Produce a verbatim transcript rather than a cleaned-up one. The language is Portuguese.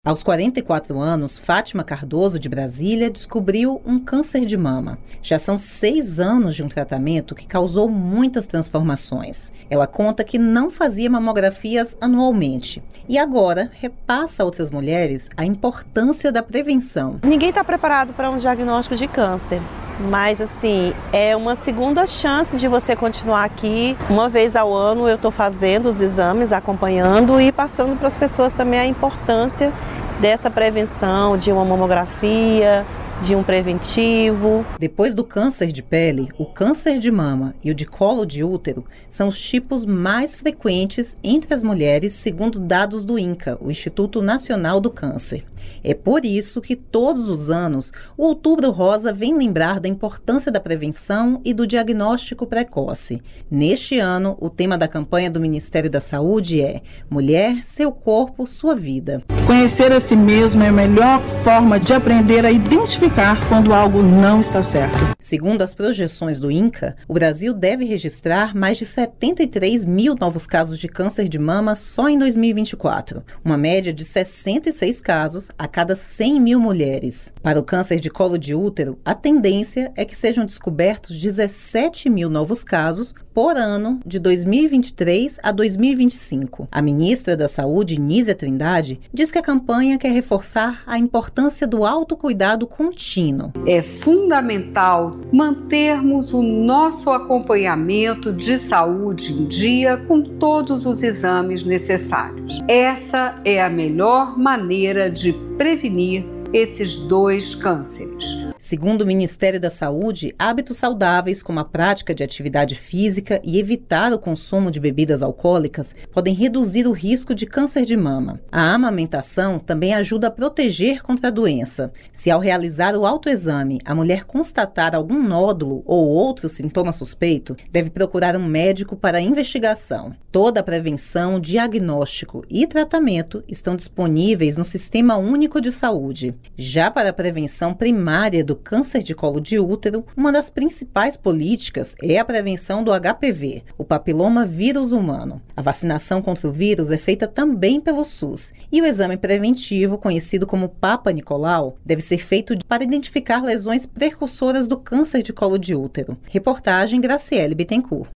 Aos quarenta e quatro anos, Fátima Cardoso, de Brasília, descobriu um câncer de mama. Já são seis anos de um tratamento que causou muitas transformações. Ela conta que não fazia mamografias anualmente e agora repassa a outras mulheres a importância da prevenção. Ninguém está preparado para um diagnóstico de câncer. Mas assim, é uma segunda chance de você continuar aqui. Uma vez ao ano eu estou fazendo os exames, acompanhando e passando para as pessoas também a importância dessa prevenção, de uma mamografia, de um preventivo. Depois do câncer de pele, o câncer de mama e o de colo de útero são os tipos mais frequentes entre as mulheres, segundo dados do INCA, o Instituto Nacional do Câncer. É por isso que todos os anos o Outubro Rosa vem lembrar da importância da prevenção e do diagnóstico precoce. Neste ano, o tema da campanha do Ministério da Saúde é Mulher, seu corpo, sua vida. Conhecer a si mesma é a melhor forma de aprender a identificar quando algo não está certo. Segundo as projeções do INCA, o Brasil deve registrar mais de setenta e três mil novos casos de câncer de mama só em dois mil e vinte e quatro, uma média de sessenta e seis casos a cada cem mil mulheres. Para o câncer de colo de útero, a tendência é que sejam descobertos dezessete mil novos casos por ano de dois mil e vinte e três a dois mil e vinte e cinco. A ministra da Saúde, Nízia Trindade, diz que a campanha quer reforçar a importância do autocuidado contínuo. É fundamental mantermos o nosso acompanhamento de saúde em dia com todos os exames necessários. Essa é a melhor maneira de prevenir esses dois cânceres. Segundo o Ministério da Saúde, hábitos saudáveis como a prática de atividade física e evitar o consumo de bebidas alcoólicas podem reduzir o risco de câncer de mama. A amamentação também ajuda a proteger contra a doença. Se ao realizar o autoexame a mulher constatar algum nódulo ou outro sintoma suspeito, deve procurar um médico para a investigação. Toda a prevenção, diagnóstico e tratamento estão disponíveis no Sistema Único de Saúde. Já para a prevenção primária do câncer de colo de útero, uma das principais políticas é a prevenção do H P V, o papiloma vírus humano. A vacinação contra o vírus é feita também pelo SUS e o exame preventivo, conhecido como Papa Nicolau, deve ser feito para identificar lesões precursoras do câncer de colo de útero. Reportagem Graciele Bittencourt.